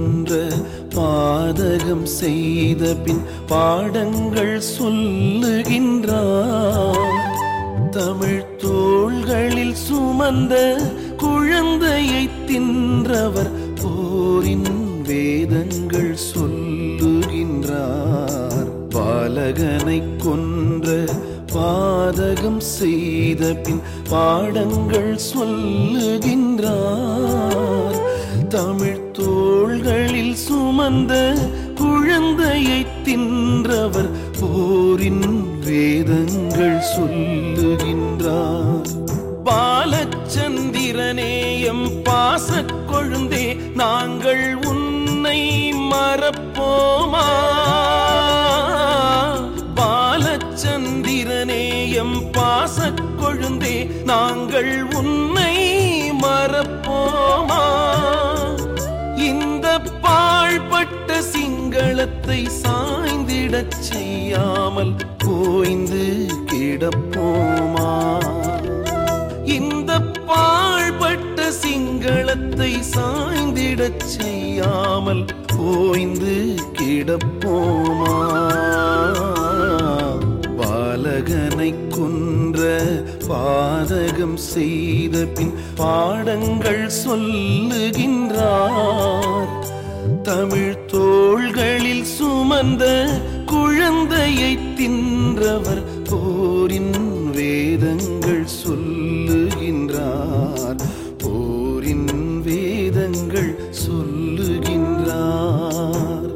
கொன்ற பாதகம் செய்த பின் பாடங்கள் சொல்லுகின்றார். தமிழ் தோள்களில் சுமந்த குழந்தையை தின்றவர் போரின் வேதங்கள் சொல்லுகின்றார். பாலகனை கொன்ற பாதகம் செய்த பின் பாடங்கள் சொல்லுகின்றார். தமிழ் தோள்களில் சுமந்த குழந்தையை தின்றவர் போரின் வேதங்கள் சொல்லுகின்றார். பாலச்சந்திரனேயம் பாசக் கொழுந்தே நாங்கள் உன்னை மறப்போமா? பாலச்சந்திரனேயம் பாசக் கொழுந்தே நாங்கள் உன்னை மறப்போமா? இந்த பாழ்பட்ட சிங்களத்தை சாய்ந்திடச் செய்யாமல் ஓய்ந்து கிடப்போமா? இந்த பாழ்பட்ட சிங்களத்தை சாய்ந்திடச் செய்யாமல் ஓய்ந்து கிடப்போமா? பாலகனை கொன்ற பாதகம் செய்த பின் பாடங்கள் சொல்லுகின்றார். தமிழ் தோள்களில் சுமந்த குழந்தையை தின்றவர் போரின் வேதங்கள் சொல்லுகின்றார். போரின் வேதங்கள் சொல்லுகின்றார்.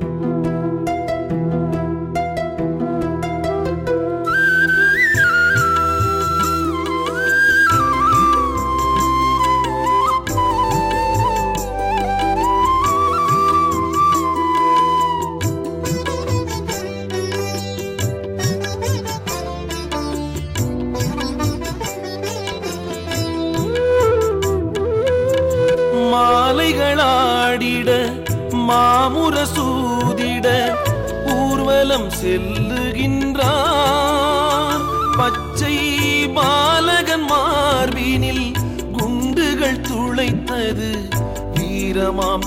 மாலைகளாடிட மாமுரசூதிட ஊர்வலம் செல்லுகின்றார். பச்சை பாலகன் மார்பினில் குண்டுகள் துளைத்தது வீரமாம்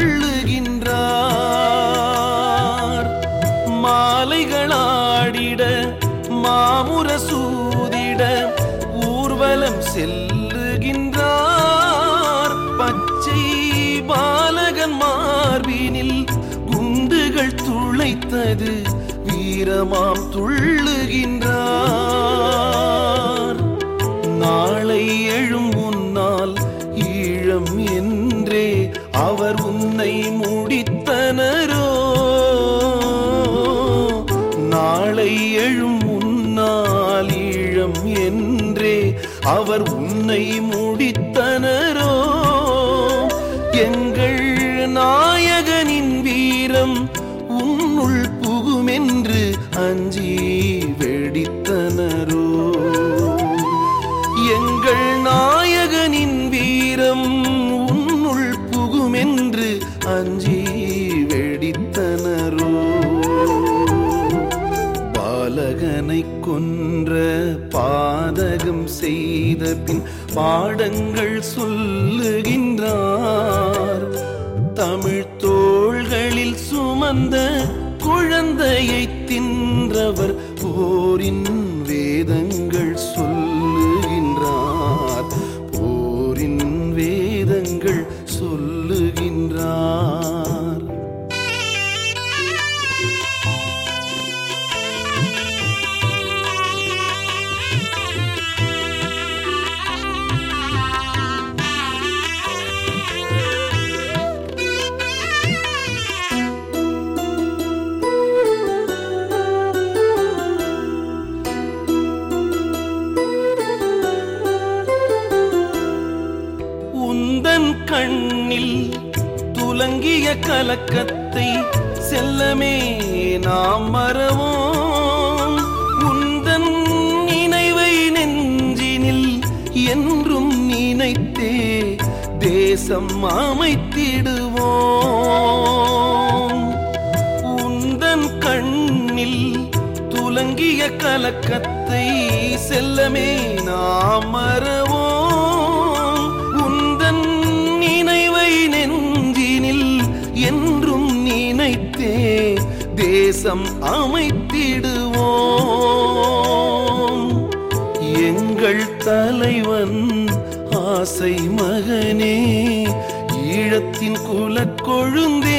துள்ளுகின்றார். மாலைகளாடிட மாமுரசூதிட ஊர்வலம் செல்லுகின்றார். பச்சை பாலகன் மார்பினில் குண்டுகள் துளைத்தது வீரமாம் துள்ளுகின்றார். நாளை எழும் முன்னால் ஈழம் என்றே அவர் உன்னை முடித்தனரோ? நாளை எழும் முன்னால் ஈழம் என்றே அவர் உன்னை முடித்தனரோ? எங்கள் நாயகனின் வீரம் உன்னுள் புகுமென்று அஞ்சி வெடித்தனரோ? எங்கள் நாயகனின் வீரம் உன்னுள் புகுமென்று அஞ்சி வெடித்தனரோ? பாலகனை கொன்ற பாதகம் செய்த பின் பாடங்கள் சொல்லுகின்றார். தமிழ் தோள்களில் சுமந்த குழந்தையை தின்றவர் போரின் வேதங்கள் சொல்லுகின்றார். போரின் வேதங்கள் சொல்லுகின்றார். கண்ணில் துலங்கிய கலக்கத்தை செல்லமே நாம் மறவோம். உந்தன் நினைவை நெஞ்சினில் என்றும் நினைத்தே தேசம் அமைத்திடுவோம். உந்தன் கண்ணில் துலங்கிய கலக்கத்தை செல்லமே நாம் மறவோம். உந்தன் நினைவை நெஞ்சினில் என்றும் நினைத்தே தேசம் அமைத்திடுவோம். எங்கள் தலைவன் ஆசை மகனே, ஈழத்தின் குலக்கொழுந்தே.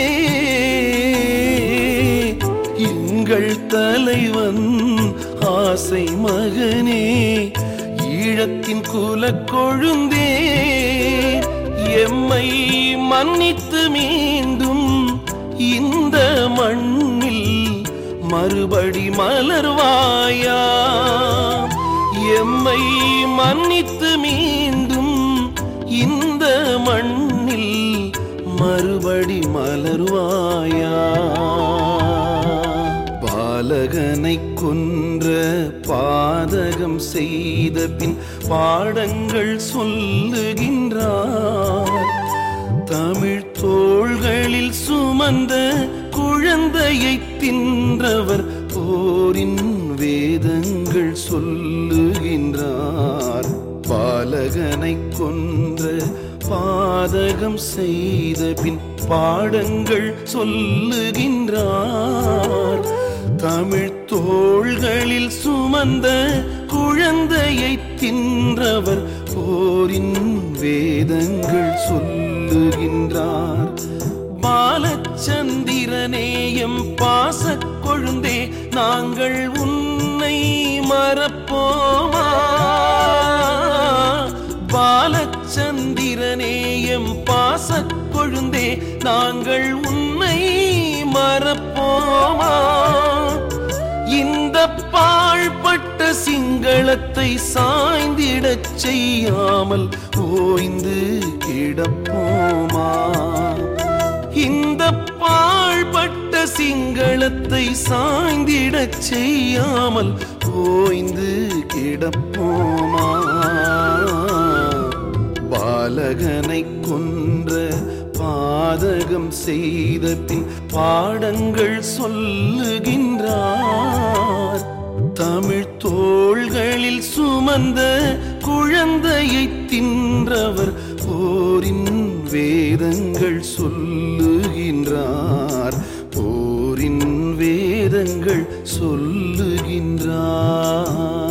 எங்கள் தலைவன் ஆசை மகனே, ஈழத்தின் குலக்கொழுந்தே. எம்மை மன்னித்து மீண்டும் இந்த மண்ணில் மறுபடி மலர்வாயா. எம்மை மன்னித்து மீண்டும் இந்த மண்ணில் மறுபடி மலர்வாயா. பாலகனை கொன்ற பாதகம் செய்த பின் பாடங்கள் சொல்லுகின்றார். தமிழ் தோள்களில் சுமந்த குழந்தையை தின்றவர் போரின் வேதங்கள் சொல்லுகின்றார். பாலகனை கொன்ற பாதகம் செய்த பின் பாடங்கள் சொல்லுகின்றார். தமிழ் தோள்களில் சுமந்த குழந்தையை தின்றவர் போரின் வேதங்கள் சொல்லுகின்றார். பாலச்சந்திரனேயம் பாசக் கொழுந்தே, நாங்கள் உன்னை மறப்போமா. பாலச்சந்திரனேயம் பாசக் கொழுந்தே, நாங்கள் உன்னை மறப்போமா. இந்த பாழ்பட்ட சிங்களத்தை சாய்ந்திடச் செய்யாமல் ஓய்ந்து கிடப்போமா. இந்த பாழ்பட்ட சிங்களத்தை சாய்ந்திடச் செய்யாமல் ஓய்ந்து கிடப்போமா. பாலகனை கொன்ற பாதகம் செய்த பின் பாடங்கள் சொல்லுகின்றார். தமிழ் தோள்களில் சுமந்த குழந்தையை தின்றவர் போரின் வேதங்கள் சொல்லுகின்றார். போரின் வேதங்கள் சொல்லுகின்றார்.